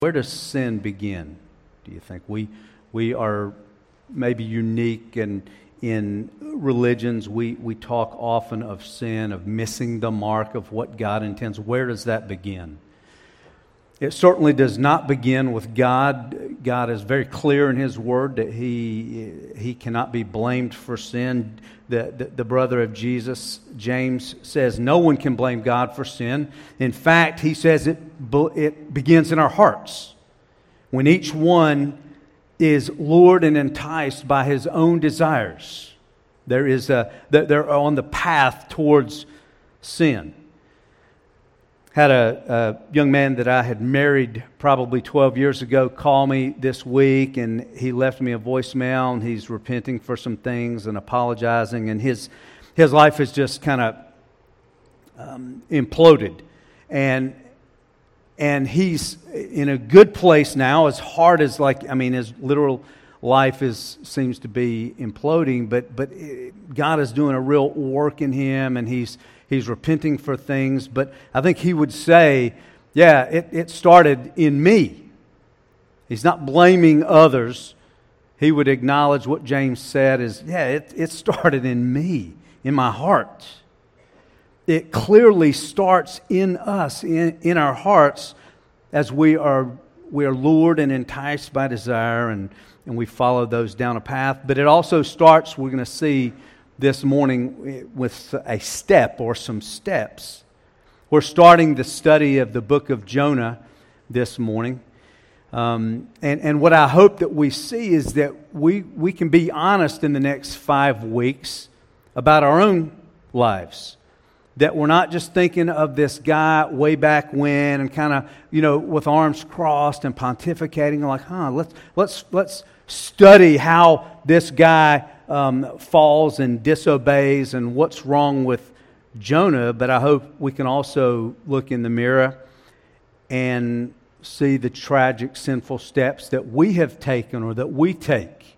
Where does sin begin, do you think? We are maybe unique, and in religions we talk often of sin, of missing the mark of what God intends. Where does that begin? It certainly does not begin with God. God is very clear in His Word that He cannot be blamed for sin. The brother of Jesus, James, says no one can blame God for sin. In fact, he says it begins in our hearts. When each one is lured and enticed by his own desires, they're on the path towards sin. Had a young man that I had married probably 12 years ago call me this week, and he left me a voicemail, and he's repenting for some things and apologizing, and his life has just kind of imploded, and he's in a good place now. As hard as his literal life seems to be imploding, but God is doing a real work in him, and he's repenting for things. But I think he would say, yeah, it started in me. He's not blaming others. He would acknowledge what James said is, yeah, it started in me, in my heart. It clearly starts in us, in our hearts, as we are lured and enticed by desire, and we follow those down a path. But it also starts, we're going to see this morning, with a step or some steps. We're starting the study of the book of Jonah this morning. And what I hope that we see is that we can be honest in the next 5 weeks about our own lives. That we're not just thinking of this guy way back when and kind of, with arms crossed and pontificating like, let's study how this guy falls and disobeys and what's wrong with Jonah. But I hope we can also look in the mirror and see the tragic, sinful steps that we have taken or that we take.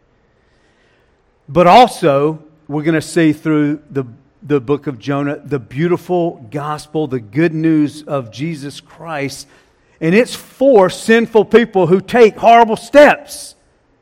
But also, we're going to see through the book of Jonah the beautiful gospel, the good news of Jesus Christ. And it's for sinful people who take horrible steps.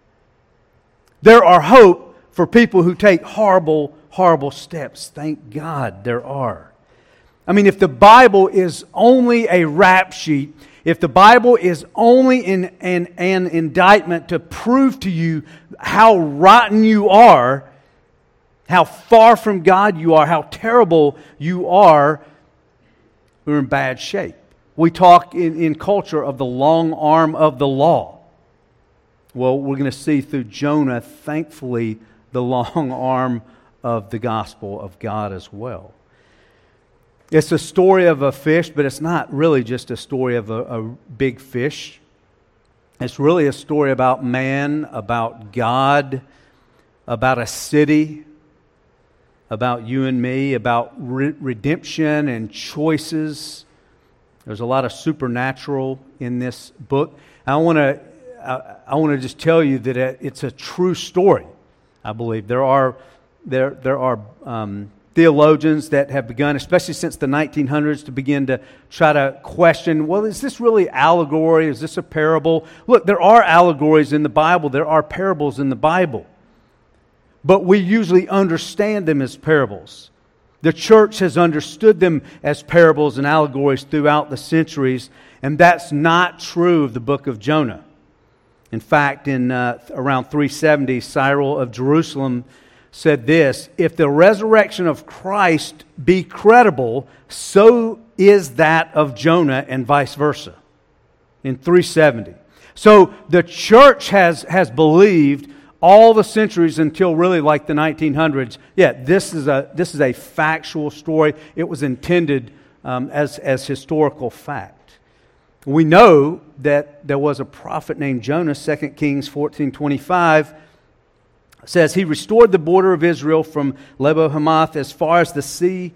There are hope for people who take horrible, horrible steps. Thank God there are. I mean, if the Bible is only a rap sheet, if the Bible is only an indictment to prove to you how rotten you are, how far from God you are, how terrible you are, we're in bad shape. We talk in culture of the long arm of the law. Well, we're going to see through Jonah, thankfully, the long arm of the gospel of God as well. It's a story of a fish, but it's not really just a story of a big fish. It's really a story about man, about God, about a city, about you and me, about redemption and choices. There's a lot of supernatural in this book. I want to just tell you that it's a true story. I believe there are theologians that have begun, especially since the 1900s, to begin to try to question, well, is this really allegory? Is this a parable? Look, there are allegories in the Bible. There are parables in the Bible. But we usually understand them as parables. The church has understood them as parables and allegories throughout the centuries, and that's not true of the book of Jonah. In fact, in around 370, Cyril of Jerusalem said this: if the resurrection of Christ be credible, so is that of Jonah, and vice versa. In 370. So the church has believed all the centuries until really like the 1900s. Yeah, this is a factual story. It was intended as historical fact. We know that there was a prophet named Jonah. 2 Kings 14:25 says he restored the border of Israel from Lebo Hamath as far as the sea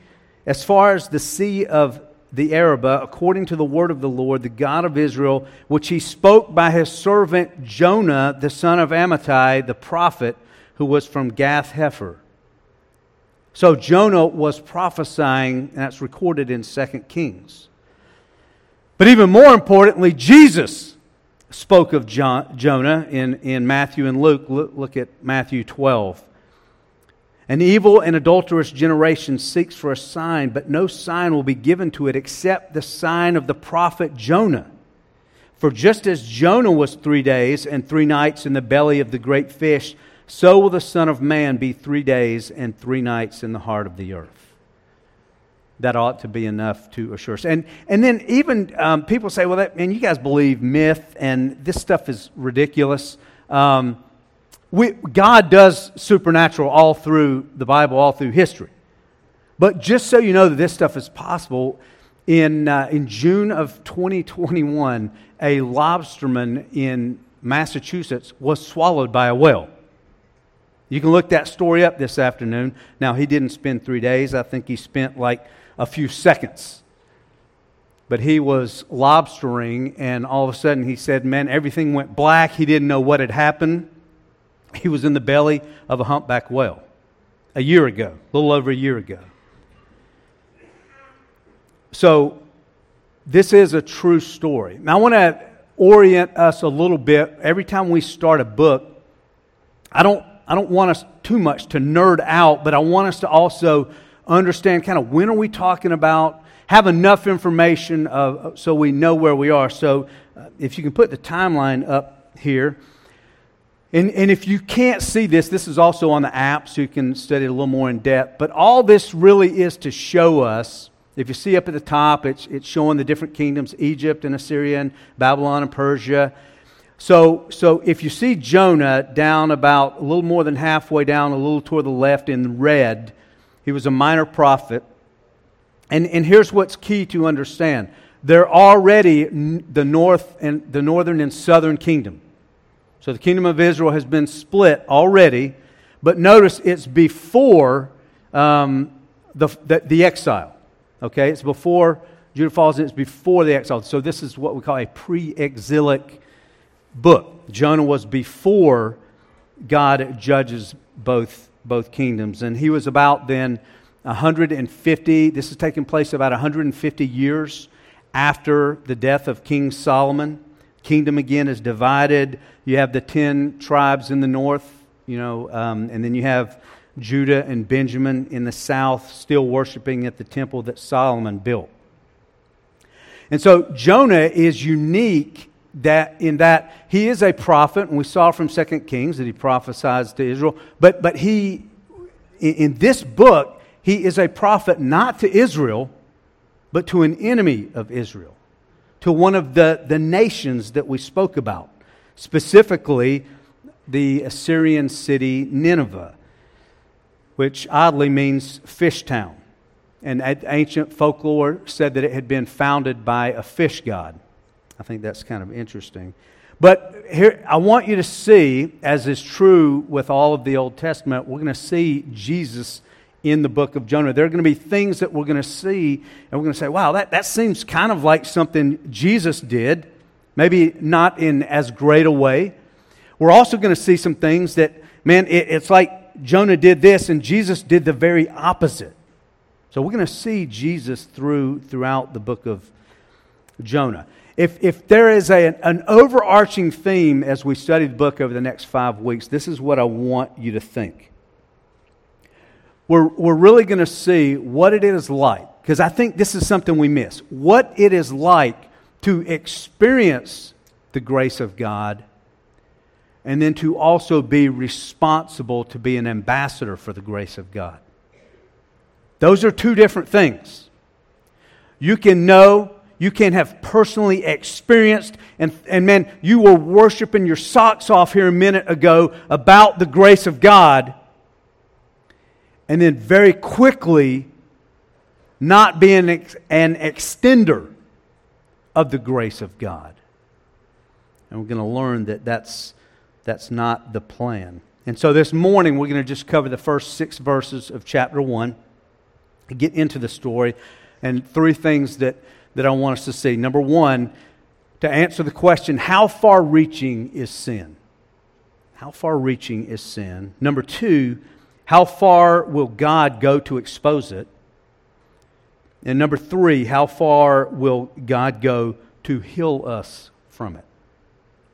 of the Arabah, according to the word of the Lord, the God of Israel, which He spoke by His servant Jonah, the son of Amittai, the prophet, who was from Gath Hepher. So Jonah was prophesying, and that's recorded in 2 Kings. But even more importantly, Jesus spoke of Jonah in Matthew and Luke. Look at Matthew 12. An evil and adulterous generation seeks for a sign, but no sign will be given to it except the sign of the prophet Jonah. For just as Jonah was 3 days and 3 nights in the belly of the great fish, so will the Son of Man be 3 days and 3 nights in the heart of the earth. That ought to be enough to assure us. And then even people say, well, man, you guys believe myth, and this stuff is ridiculous. God does supernatural all through the Bible, all through history. But just so you know that this stuff is possible, in June of 2021, a lobsterman in Massachusetts was swallowed by a whale. You can look that story up this afternoon. Now, he didn't spend 3 days. I think he spent like a few seconds. But he was lobstering, and all of a sudden he said, man, everything went black. He didn't know what had happened. He was in the belly of a humpback whale a year ago, a little over a year ago. So this is a true story. Now I want to orient us a little bit. Every time we start a book, I don't want us too much to nerd out, but I want us to also understand kind of when are we talking about, have enough information so we know where we are. So if you can put the timeline up here. And if you can't see this, this is also on the app, so you can study it a little more in depth. But all this really is to show us, if you see up at the top, it's showing the different kingdoms, Egypt and Assyria and Babylon and Persia. So if you see Jonah down about a little more than halfway down, a little toward the left in red, he was a minor prophet. And here's what's key to understand. They're already the northern and southern kingdom. So the kingdom of Israel has been split already, but notice it's before the exile. Okay, it's before Judah falls in, it's before the exile. So this is what we call a pre-exilic book. Jonah was before God judges both kingdoms. And he was about then 150, this is taking place about 150 years after the death of King Solomon. Kingdom again is divided. You have the 10 tribes in the north, and then you have Judah and Benjamin in the south still worshiping at the temple that Solomon built. And so Jonah is unique in that he is a prophet, and we saw from 2 Kings that he prophesies to Israel. But he, in this book, he is a prophet not to Israel, but to an enemy of Israel, to one of the nations that we spoke about, specifically the Assyrian city Nineveh, which oddly means fish town. And ancient folklore said that it had been founded by a fish god. I think that's kind of interesting. But here, I want you to see, as is true with all of the Old Testament, we're going to see Jesus in the book of Jonah. There are going to be things that we're going to see, and we're going to say, wow, that seems kind of like something Jesus did, maybe not in as great a way. We're also going to see some things that, man, it's like Jonah did this, and Jesus did the very opposite. So we're going to see Jesus throughout the book of Jonah. If there is an overarching theme as we study the book over the next 5 weeks, this is what I want you to think. We're really going to see what it is like, because I think this is something we miss. What it is like to experience the grace of God, and then to also be responsible to be an ambassador for the grace of God. Those are two different things. You can know, you can have personally experienced, and man, you were worshiping your socks off here a minute ago about the grace of God, and then very quickly not being an extender of the grace of God. And we're going to learn that that's not the plan. And so this morning we're going to just cover the first 6 verses of chapter 1, get into the story, and 3 things that I want us to see. Number 1, to answer the question, how far-reaching is sin? How far-reaching is sin? Number 2, how far will God go to expose it? And number 3, how far will God go to heal us from it?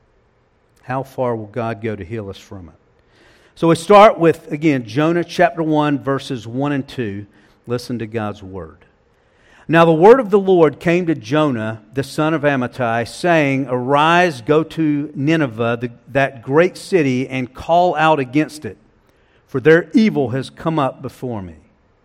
How far will God go to heal us from it? So we start with, again, Jonah chapter 1, verses 1 and 2. Listen to God's word. Now the word of the Lord came to Jonah, the son of Amittai, saying, Arise, go to Nineveh, that great city, and call out against it, for their evil has come up before me.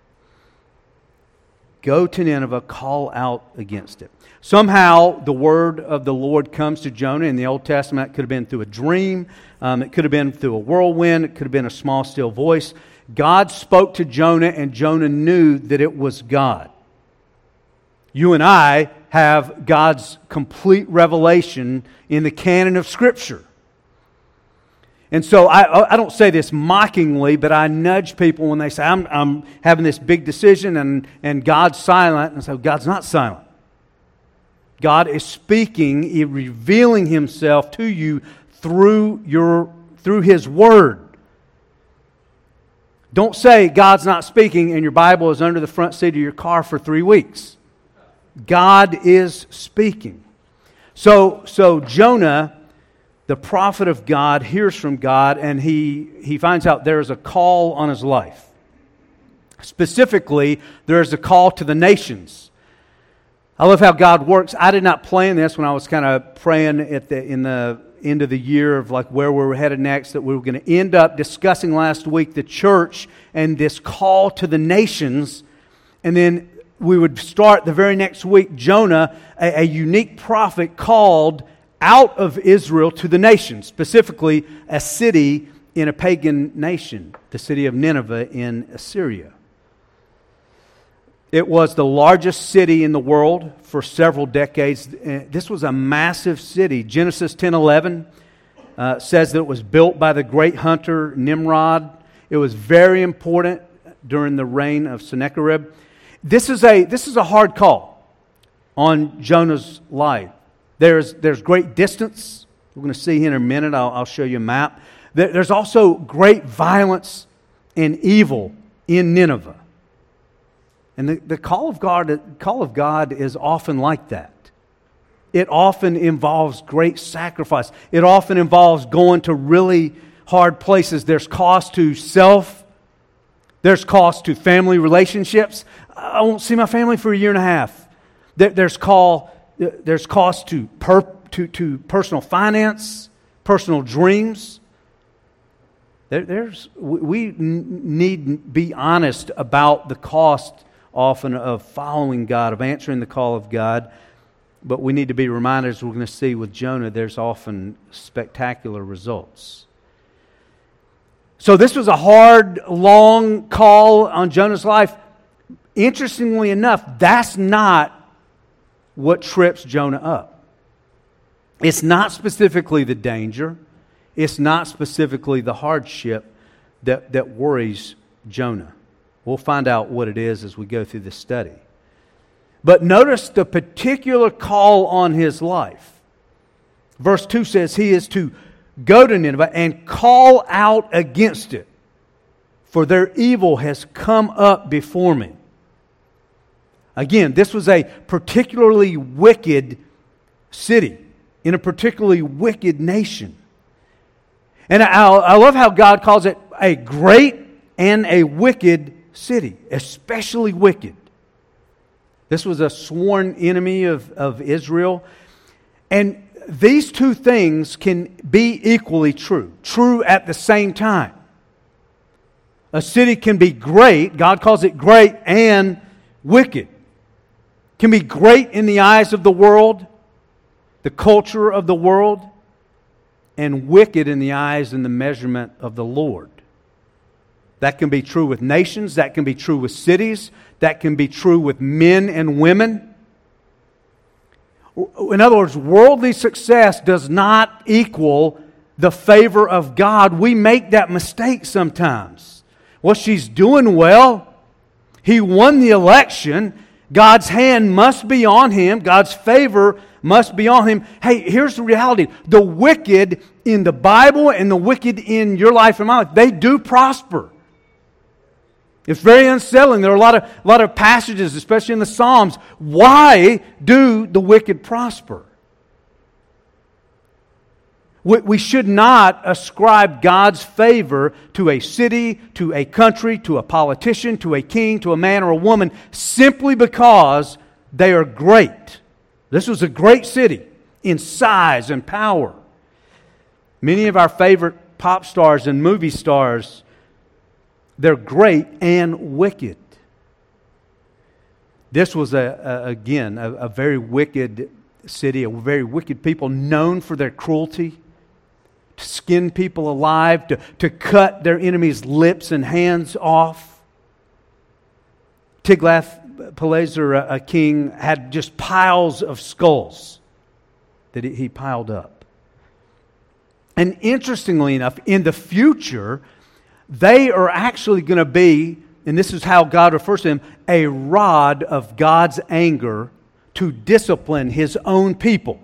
Go to Nineveh, call out against it. Somehow the word of the Lord comes to Jonah in the Old Testament. It could have been through a dream. It could have been through a whirlwind. It could have been a small, still voice. God spoke to Jonah, and Jonah knew that it was God. You and I have God's complete revelation in the canon of Scripture. And so I don't say this mockingly, but I nudge people when they say, I'm having this big decision and God's silent. And so God's not silent. God is speaking, revealing Himself to you through His Word. Don't say God's not speaking and your Bible is under the front seat of your car for 3 weeks. God is speaking. So Jonah, the prophet of God, hears from God, and he finds out there is a call on his life. Specifically, there is a call to the nations. I love how God works. I did not plan this when I was kind of praying in the end of the year of like where we were headed next, that we were going to end up discussing last week the church and this call to the nations. And then we would start the very next week, Jonah, a unique prophet called out of Israel to the nations, specifically a city in a pagan nation, the city of Nineveh in Assyria. It was the largest city in the world for several decades. This was a massive city. Genesis 10:11 says that it was built by the great hunter Nimrod. It was very important during the reign of Sennacherib. This is a hard call on Jonah's life. There's great distance. We're going to see here in a minute. I'll show you a map. There's also great violence and evil in Nineveh. And the call of God is often like that. It often involves great sacrifice. It often involves going to really hard places. There's cost to self. There's cost to family relationships. I won't see my family for a year and a half. There's cost to personal finance, personal dreams. We need to be honest about the cost often of following God, of answering the call of God. But we need to be reminded, as we're going to see with Jonah, there's often spectacular results. So this was a hard, long call on Jonah's life. Interestingly enough, that's not what trips Jonah up. It's not specifically the danger. It's not specifically the hardship that worries Jonah. We'll find out what it is as we go through this study. But notice the particular call on his life. Verse 2 says he is to go to Nineveh and call out against it, for their evil has come up before me. Again, this was a particularly wicked city in a particularly wicked nation. And I love how God calls it a great and a wicked city, especially wicked. This was a sworn enemy of Israel. And these two things can be equally true at the same time. A city can be great, God calls it great, and wicked. Can be great in the eyes of the world, the culture of the world, and wicked in the eyes and the measurement of the Lord. That can be true with nations, that can be true with cities, that can be true with men and women. In other words, worldly success does not equal the favor of God. We make that mistake sometimes. Well, she's doing well. He won the election. God's hand must be on him. God's favor must be on him. Hey, here's the reality. The wicked in the Bible and the wicked in your life and my life, they do prosper. It's very unsettling. There are a lot of passages, especially in the Psalms. Why do the wicked prosper? We should not ascribe God's favor to a city, to a country, to a politician, to a king, to a man or a woman, simply because they are great. This was a great city in size and power. Many of our favorite pop stars and movie stars, they're great and wicked. This was, again, a very wicked city, a very wicked people known for their cruelty, to skin people alive, to cut their enemies' lips and hands off. Tiglath-Pileser, a king, had just piles of skulls that he piled up. And interestingly enough, in the future, they are actually going to be, and this is how God refers to them, a rod of God's anger to discipline His own people.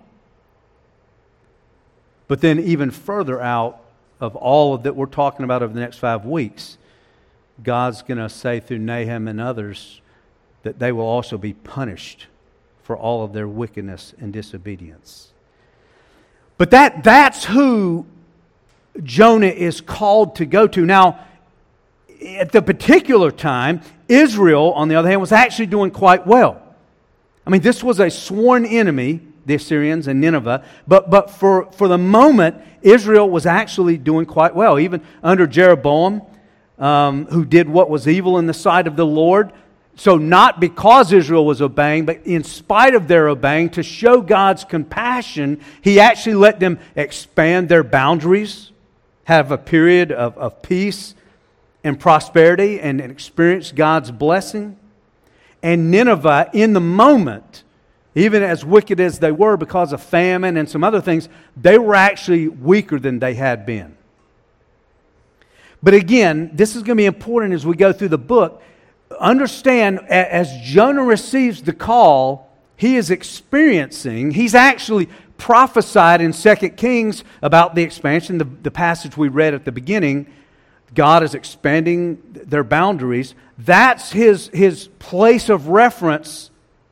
But then even further out of all of that we're talking about over the next 5 weeks, God's going to say through Nahum and others that they will also be punished for all of their wickedness and disobedience. But that's who Jonah is called to go to. Now, at the particular time, Israel, on the other hand, was actually doing quite well. I mean, this was a sworn enemy, the Assyrians and Nineveh, but for the moment, Israel was actually doing quite well. Even under Jeroboam, who did what was evil in the sight of the Lord. So not because Israel was obeying, but in spite of their obeying, to show God's compassion, He actually let them expand their boundaries, have a period of peace and prosperity, and experience God's blessing. And Nineveh, in the moment, even as wicked as they were because of famine and some other things, they were actually weaker than they had been. But again, this is going to be important as we go through the book. Understand, as Jonah receives the call, he is experiencing, he's actually prophesied in 2 Kings about the expansion, the passage we read at the beginning. God is expanding their boundaries. That's his place of reference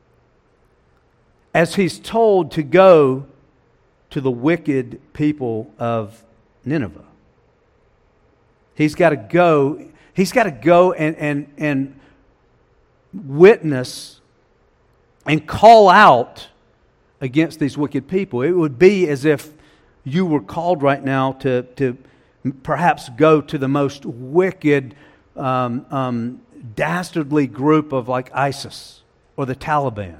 as he's told to go to the wicked people of Nineveh. He's got to go and witness and call out against these wicked people. It would be as if you were called right now to perhaps go to the most wicked, dastardly group of like ISIS or the Taliban.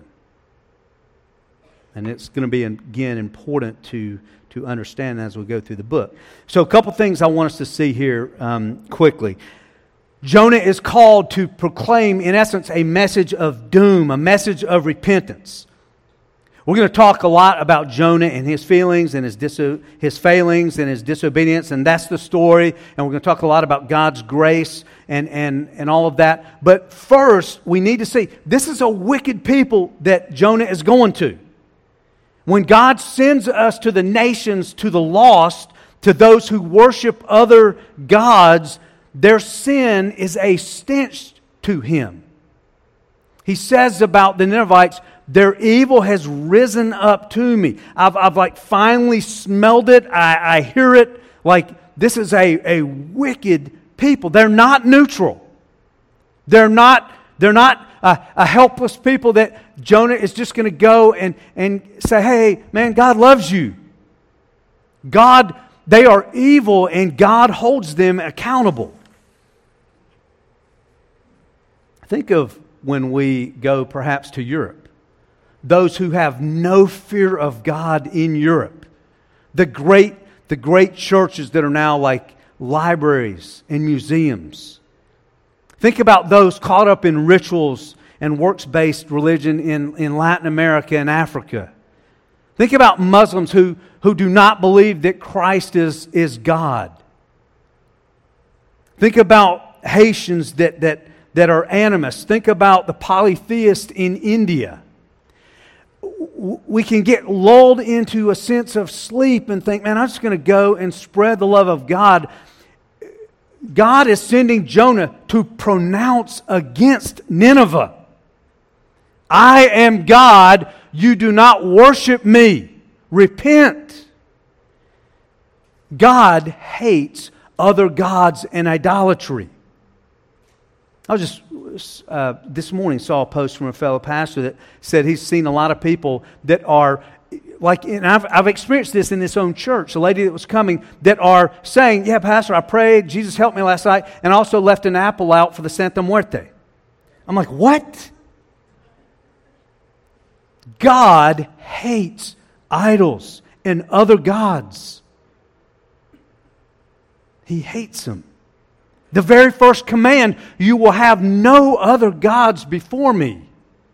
And it's going to be, again, important to understand as we go through the book. So a couple things I want us to see here quickly. Jonah is called to proclaim, in essence, a message of doom, a message of repentance. We're going to talk a lot about Jonah and his feelings and his failings and his disobedience, and that's the story. And we're going to talk a lot about God's grace and all of that. But first, we need to see, this is a wicked people that Jonah is going to. When God sends us to the nations, to the lost, to those who worship other gods, their sin is a stench to Him. He says about the Ninevites, their evil has risen up to me. I've like finally smelled it. I hear it. Like, this is a wicked people. They're not neutral. They're not a helpless people that Jonah is just going to go and say, hey, man, God loves you. They are evil and God holds them accountable. Think of when we go perhaps to Europe. Those who have no fear of God in Europe. The great churches that are now like libraries and museums. Think about those caught up in rituals and works-based religion in Latin America and Africa. Think about Muslims who do not believe that Christ is God. Think about Haitians that are animists. Think about the polytheists in India. We can get lulled into a sense of sleep and think, man, I'm just going to go and spread the love of God. God is sending Jonah to pronounce against Nineveh. I am God. You do not worship me. Repent. God hates other gods and idolatry. I was just, this morning saw a post from a fellow pastor that said he's seen a lot of people that are, like, and I've experienced this in this own church, a lady that was coming, that are saying, yeah, Pastor, I prayed, Jesus helped me last night, and also left an apple out for the Santa Muerte. I'm like, what? God hates idols and other gods. He hates them. The very first command, you will have no other gods before me.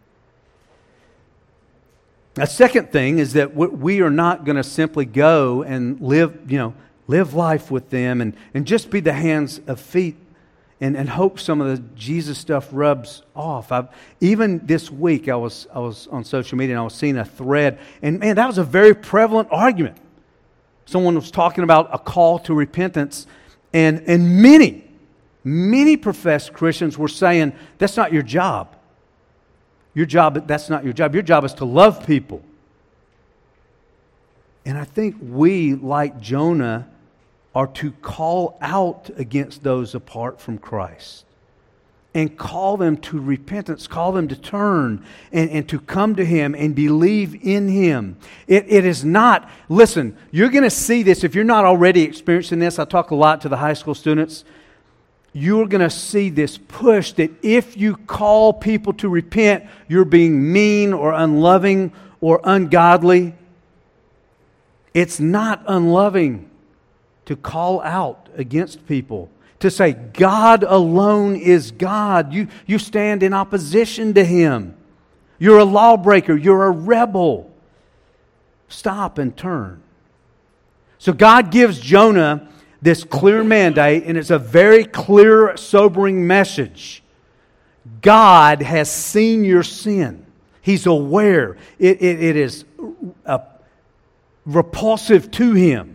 A second thing is that we are not going to simply go and live life with them and just be the hands and feet and hope some of the Jesus stuff rubs off. Even this week, I was on social media and I was seeing a thread, and man, that was a very prevalent argument. Someone was talking about a call to repentance, and many professed Christians were saying, that's not your job. That's not your job. Your job is to love people. And I think we, like Jonah, are to call out against those apart from Christ and call them to repentance, call them to turn and to come to Him and believe in Him. It is not, listen, you're going to see this if you're not already experiencing this. I talk a lot to the high school students. You're going to see this push that if you call people to repent, you're being mean or unloving or ungodly. It's not unloving to call out against people, to say God alone is God. You stand in opposition to Him. You're a lawbreaker. You're a rebel. Stop and turn. So God gives Jonah this clear mandate, and it's a very clear, sobering message. God has seen your sin. He's aware. It is repulsive to Him.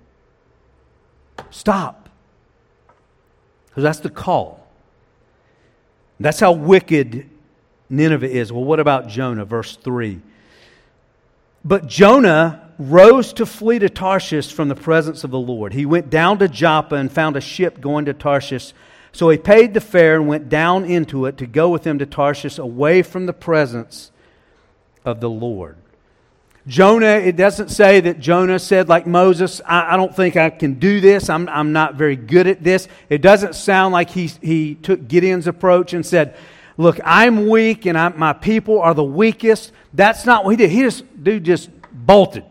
Stop. Because that's the call. That's how wicked Nineveh is. Well, what about Jonah? Verse 3. But Jonah rose to flee to Tarshish from the presence of the Lord. He went down to Joppa and found a ship going to Tarshish. So he paid the fare and went down into it to go with them to Tarshish away from the presence of the Lord. Jonah, it doesn't say that Jonah said like Moses, I don't think I can do this. I'm not very good at this. It doesn't sound like he took Gideon's approach and said, look, I'm weak and my people are the weakest. That's not what he did. Dude just bolted.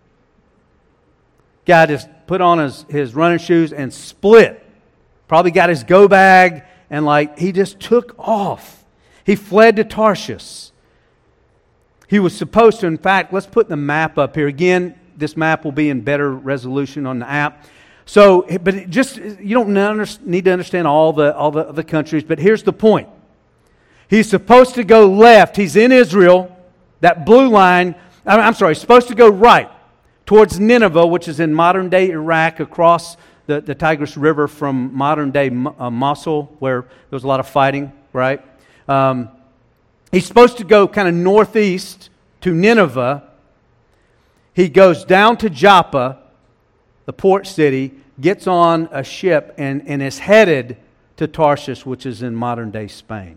Guy just put on his running shoes and split. Probably got his go bag and he just took off. He fled to Tarshish. He was supposed to, in fact, let's put the map up here. Again, this map will be in better resolution on the app. So, but you don't need to understand all the countries, but here's the point. He's supposed to go left. He's in Israel, that blue line. He's supposed to go right towards Nineveh, which is in modern-day Iraq, across the Tigris River from modern-day Mosul, where there was a lot of fighting, right? He's supposed to go kind of northeast to Nineveh. He goes down to Joppa, the port city, gets on a ship, and is headed to Tarshish, which is in modern-day Spain.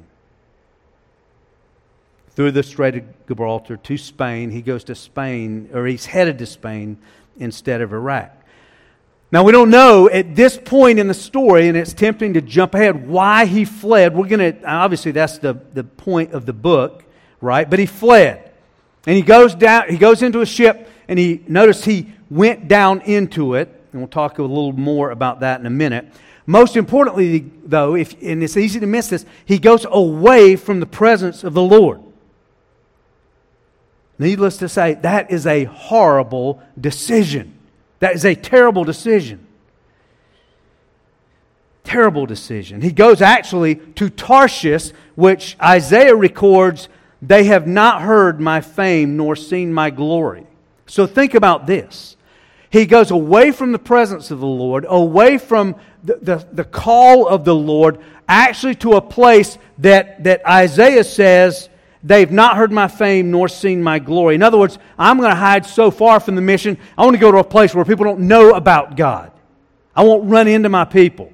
Through the Strait of Gibraltar to Spain. He goes to Spain, or he's headed to Spain instead of Iraq. Now, we don't know at this point in the story, and it's tempting to jump ahead, why he fled. Obviously that's the point of the book, right? But he fled. And he goes into a ship, and he went down into it, and we'll talk a little more about that in a minute. Most importantly, though, and it's easy to miss this, he goes away from the presence of the Lord. Needless to say, that is a horrible decision. That is a terrible decision. Terrible decision. He goes actually to Tarshish, which Isaiah records, they have not heard my fame nor seen my glory. So think about this. He goes away from the presence of the Lord, away from the call of the Lord, actually to a place that Isaiah says They've not heard my fame nor seen my glory. In other words, I'm going to hide so far from the mission, I want to go to a place where people don't know about God. I won't run into my people.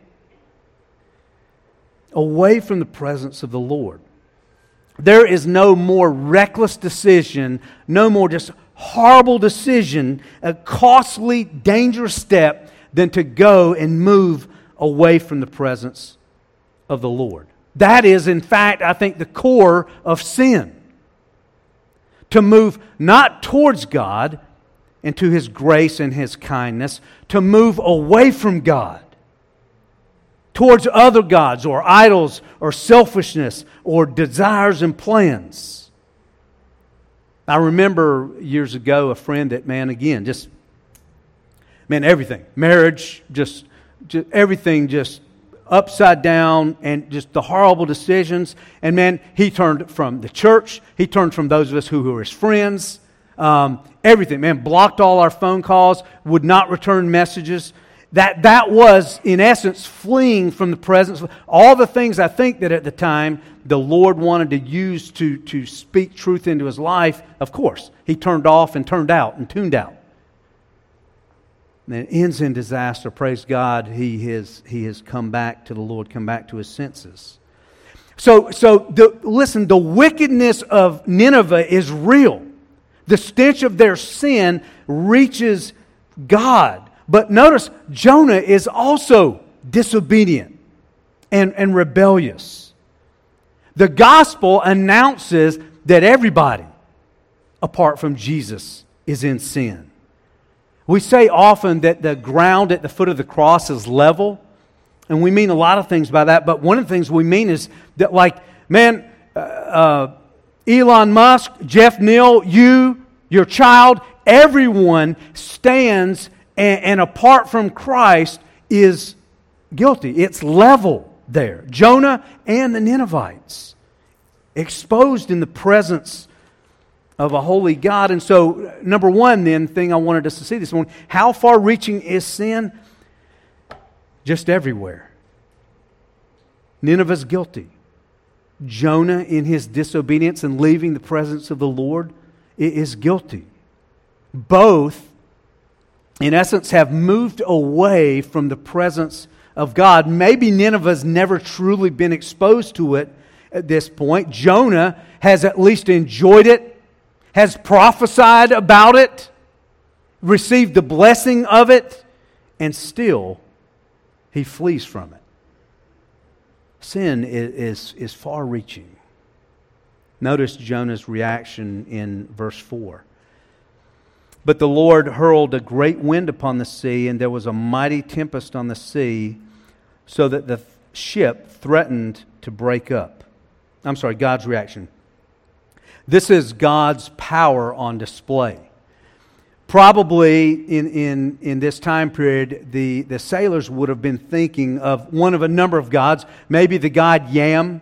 Away from the presence of the Lord. There is no more reckless decision, no more just horrible decision, a costly, dangerous step than to go and move away from the presence of the Lord. That is, in fact, I think the core of sin. To move not towards God and to His grace and His kindness, to move away from God, towards other gods or idols or selfishness or desires and plans. I remember years ago a friend that, everything. Marriage, just everything just upside down and just the horrible decisions. And he turned from the church. He turned from those of us who were his friends. Everything, blocked all our phone calls, would not return messages. That was, in essence, fleeing from the presence of all the things I think that at the time the Lord wanted to use to speak truth into his life. Of course, he turned off and turned out and tuned out. And it ends in disaster. Praise God, he has come back to the Lord, come back to his senses. So listen, the wickedness of Nineveh is real. The stench of their sin reaches God. But notice, Jonah is also disobedient and rebellious. The gospel announces that everybody, apart from Jesus, is in sin. We say often that the ground at the foot of the cross is level, and we mean a lot of things by that, but one of the things we mean is that, Elon Musk, Jeff Neal, your child, everyone stands and apart from Christ is guilty. It's level there. Jonah and the Ninevites, exposed in the presence of a holy God. And so, number one then, thing I wanted us to see this morning, how far-reaching is sin? Just everywhere. Nineveh's guilty. Jonah, in his disobedience and leaving the presence of the Lord, is guilty. Both, in essence, have moved away from the presence of God. Maybe Nineveh's never truly been exposed to it at this point. Jonah has at least enjoyed it, has prophesied about it, received the blessing of it, and still he flees from it. Sin is far-reaching. Notice Jonah's reaction in verse 4. But the Lord hurled a great wind upon the sea, and there was a mighty tempest on the sea, so that the ship threatened to break up. God's reaction. This is God's power on display. Probably in this time period, the sailors would have been thinking of one of a number of gods, maybe the god Yam,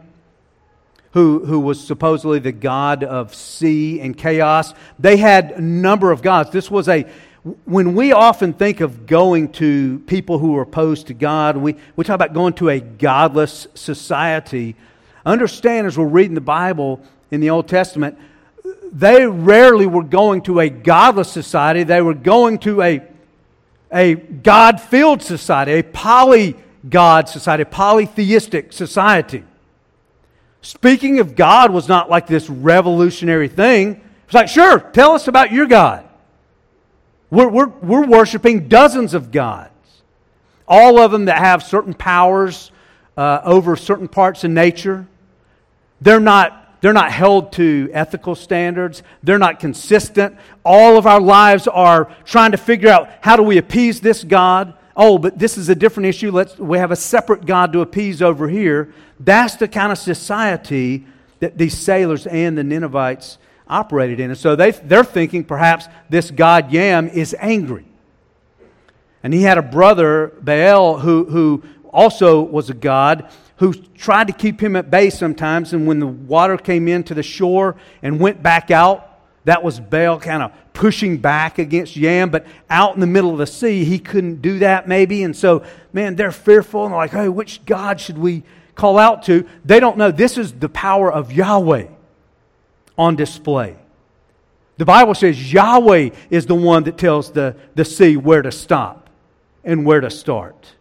who was supposedly the god of sea and chaos. They had a number of gods. This was when we often think of going to people who are opposed to God, we talk about going to a godless society. Understand, as we're reading the Bible in the Old Testament, they rarely were going to a godless society. They were going to a God-filled society, a poly-God society, a polytheistic society. Speaking of God was not like this revolutionary thing. It's like, sure, tell us about your God. We're worshiping dozens of gods. All of them that have certain powers over certain parts of nature. They're not held to ethical standards. They're not consistent. All of our lives are trying to figure out, how do we appease this God? Oh, but this is a different issue. We have a separate God to appease over here. That's the kind of society that these sailors and the Ninevites operated in. And so they're thinking perhaps this god Yam is angry. And he had a brother, Baal, who also was a god, who tried to keep him at bay sometimes. And when the water came into the shore and went back out, that was Baal kind of pushing back against Yam. But out in the middle of the sea, he couldn't do that maybe. And so, they're fearful. And they're like, hey, which God should we call out to? They don't know. This is the power of Yahweh. on display. The Bible says Yahweh is the one that tells the sea where to stop and where to start.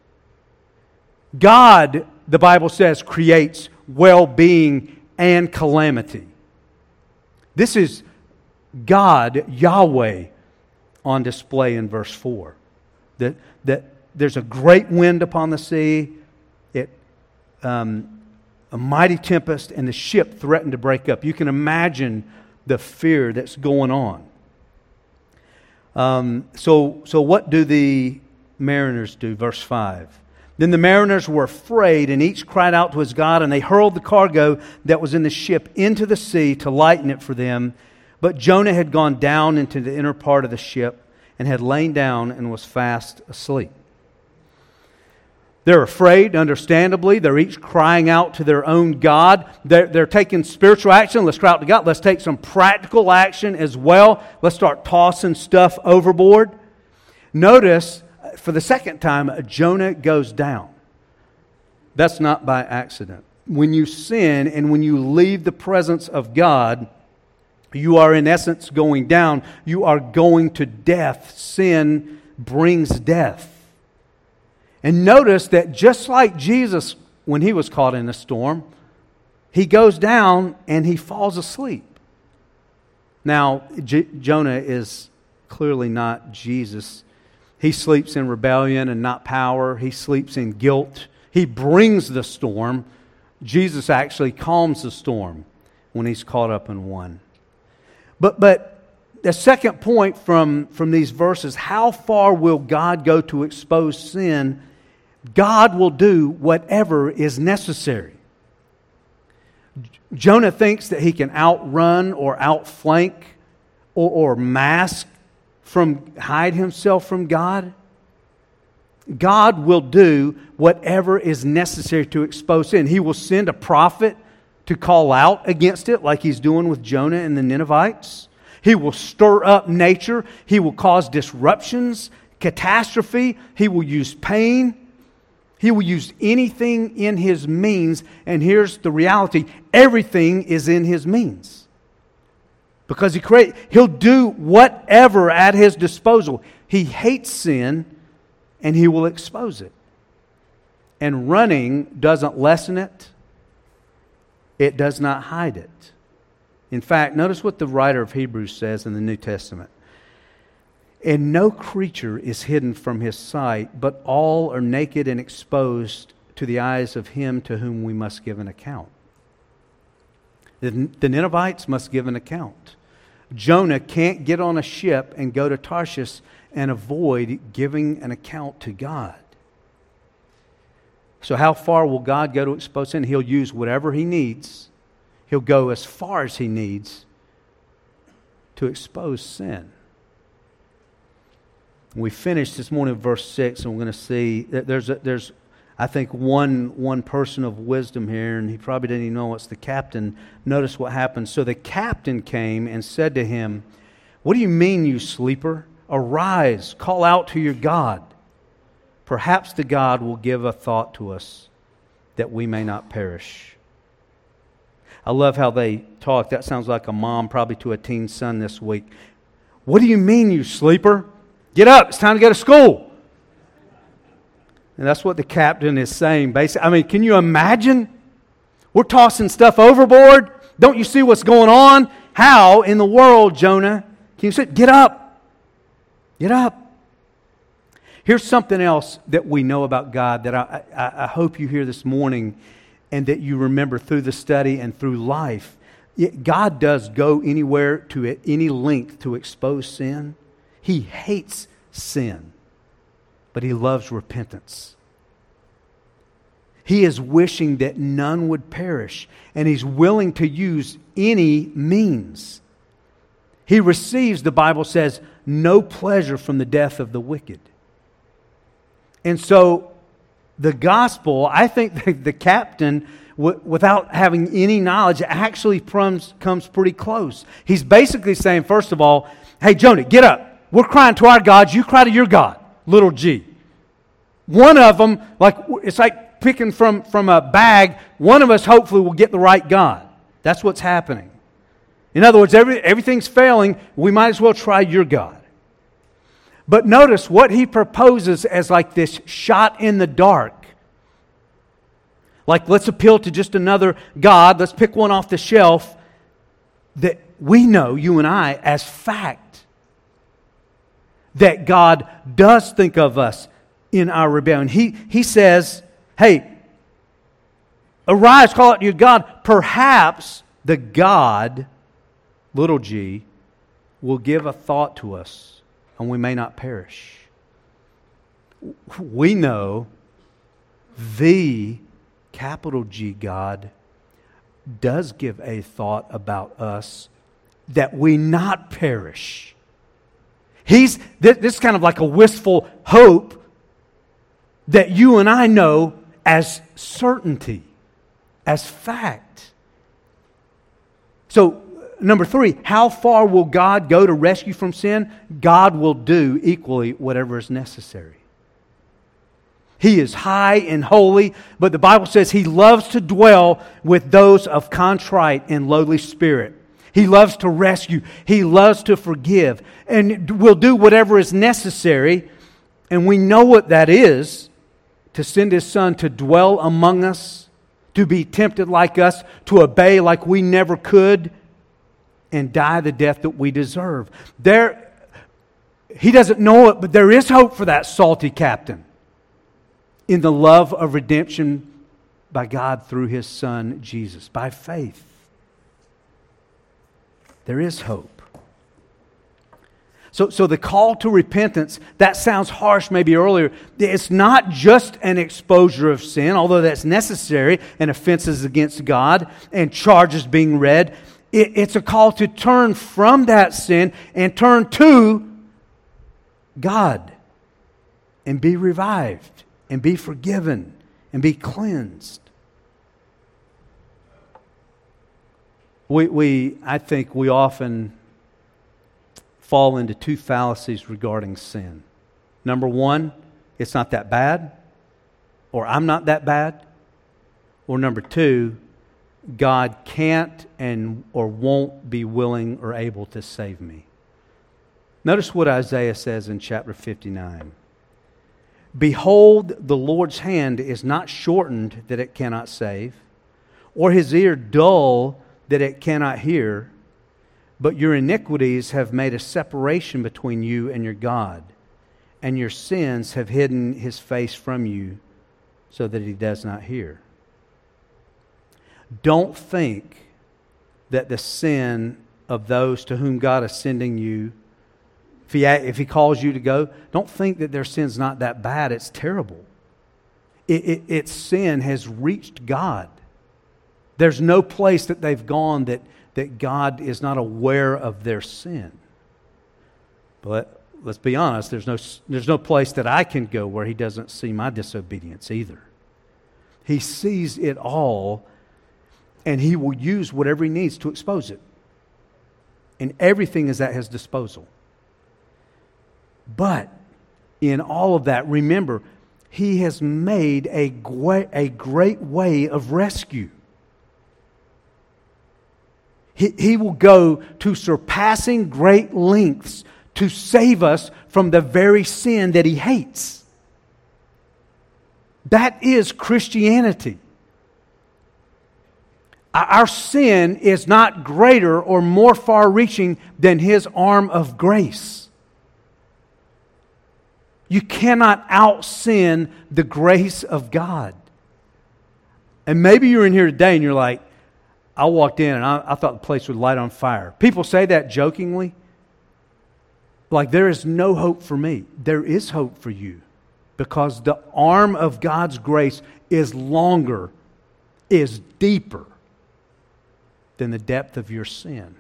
God, the Bible says, creates well-being and calamity. This is God, Yahweh, on display in verse 4. That there's a great wind upon the sea, a mighty tempest, and the ship threatened to break up. You can imagine the fear that's going on. So what do the mariners do? Verse 5. Then the mariners were afraid, and each cried out to his God, and they hurled the cargo that was in the ship into the sea to lighten it for them. But Jonah had gone down into the inner part of the ship and had lain down and was fast asleep. They're afraid, understandably. They're each crying out to their own God. They're taking spiritual action. Let's cry out to God. Let's take some practical action as well. Let's start tossing stuff overboard. Notice, for the second time, Jonah goes down. That's not by accident. When you sin and when you leave the presence of God, you are in essence going down. You are going to death. Sin brings death. And notice that just like Jesus, when he was caught in a storm, he goes down and he falls asleep. Now, Jonah is clearly not Jesus. He sleeps in rebellion and not power. He sleeps in guilt. He brings the storm. Jesus actually calms the storm when he's caught up in one. But the second point from these verses, how far will God go to expose sin? God will do whatever is necessary. Jonah thinks that he can outrun or outflank or mask hide himself from God. God will do whatever is necessary to expose sin. He will send a prophet to call out against it, like he's doing with Jonah and the Ninevites. He will stir up nature. He will cause disruptions, catastrophe. He will use pain. He will use anything in his means. And here's the reality. Everything is in his means. Because he'll do whatever at his disposal. He hates sin, and he will expose it. And running doesn't lessen it. It does not hide it. In fact, notice what the writer of Hebrews says in the New Testament. And no creature is hidden from his sight, but all are naked and exposed to the eyes of him to whom we must give an account. The Ninevites must give an account. Jonah can't get on a ship and go to Tarshish and avoid giving an account to God. So how far will God go to expose sin? He'll use whatever he needs. He'll go as far as he needs to expose sin. We finished this morning with verse 6, and we're going to see that there's I think, one person of wisdom here, and he probably didn't even know it's the captain. Notice what happens. So the captain came and said to him, "What do you mean, you sleeper? Arise, call out to your God. Perhaps the God will give a thought to us that we may not perish." I love how they talk. That sounds like a mom probably to a teen son this week. "What do you mean, you sleeper? Get up, it's time to go to school." And that's what the captain is saying. Basically, I mean, can you imagine? We're tossing stuff overboard. Don't you see what's going on? How in the world, Jonah, can you say, "Get up. Get up"? Here's something else that we know about God that I hope you hear this morning and that you remember through the study and through life. God does go anywhere to any length to expose sin. He hates sin, but He loves repentance. He is wishing that none would perish, and He's willing to use any means. He receives, the Bible says, no pleasure from the death of the wicked. And so the gospel, I think the captain, without having any knowledge, actually comes pretty close. He's basically saying, first of all, "Hey, Jonah, get up. We're crying to our God. You cry to your God, little g." One of them, it's like picking from a bag. One of us hopefully will get the right God. That's what's happening. In other words, everything's failing. We might as well try your God. But notice what he proposes as like this shot in the dark. Like, let's appeal to just another God. Let's pick one off the shelf that we know, you and I, as fact. That God does think of us in our rebellion. He says, hey, arise, call out to your God. Perhaps the God, little g, will give a thought to us, and we may not perish. We know the capital G God does give a thought about us that we not perish. This is kind of like a wistful hope that you and I know as certainty, as fact. So, number 3, how far will God go to rescue from sin? God will do equally whatever is necessary. He is high and holy, but the Bible says He loves to dwell with those of contrite and lowly spirit. He loves to rescue. He loves to forgive. And will do whatever is necessary. And we know what that is. To send His Son to dwell among us. To be tempted like us. To obey like we never could. And die the death that we deserve. He doesn't know it, but there is hope for that salty captain. In the love of redemption by God through His Son, Jesus. By faith. There is hope. So the call to repentance, that sounds harsh maybe earlier. It's not just an exposure of sin, although that's necessary, and offenses against God, and charges being read. It's a call to turn from that sin and turn to God and be revived and be forgiven and be cleansed. I think we often fall into 2 fallacies regarding sin. Number 1, it's not that bad, or I'm not that bad. Or number 2, God can't or won't be willing or able to save me. Notice what Isaiah says in chapter 59. Behold, the Lord's hand is not shortened that it cannot save, or His ear dull that it cannot hear, but your iniquities have made a separation between you and your God, and your sins have hidden His face from you so that He does not hear. Don't think that the sin of those to whom God is sending you, if He calls you to go, don't think that their sin's not that bad. It's terrible. Its sin has reached God. There's no place that they've gone that God is not aware of their sin. But let's be honest, there's no place that I can go where He doesn't see my disobedience either. He sees it all, and He will use whatever He needs to expose it. And everything is at His disposal. But in all of that, remember, He has made a great way of rescue. He will go to surpassing great lengths to save us from the very sin that He hates. That is Christianity. Our sin is not greater or more far-reaching than His arm of grace. You cannot out-sin the grace of God. And maybe you're in here today and you're like, I walked in and I thought the place would light on fire. People say that jokingly. Like, there is no hope for me. There is hope for you. Because the arm of God's grace is longer, is deeper than the depth of your sin.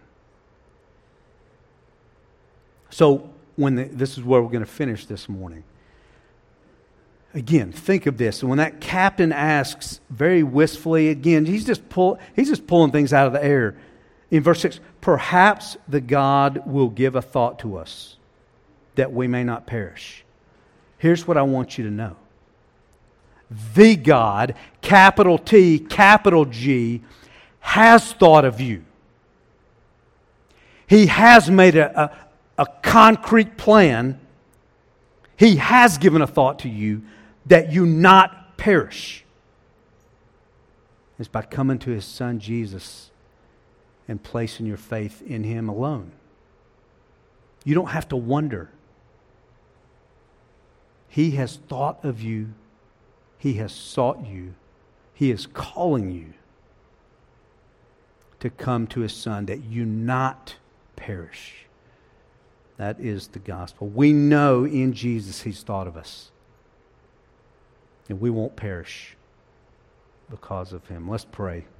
So, this is where we're going to finish this morning. Again, think of this. When that captain asks very wistfully, again, he's just pulling things out of the air. In verse 6, perhaps the God will give a thought to us that we may not perish. Here's what I want you to know. The God, capital T, capital G, has thought of you. He has made a concrete plan. He has given a thought to you that you not perish. It's by coming to His Son Jesus and placing your faith in Him alone. You don't have to wonder. He has thought of you. He has sought you. He is calling you to come to His Son that you not perish. That is the gospel. We know in Jesus He's thought of us. And we won't perish because of Him. Let's pray.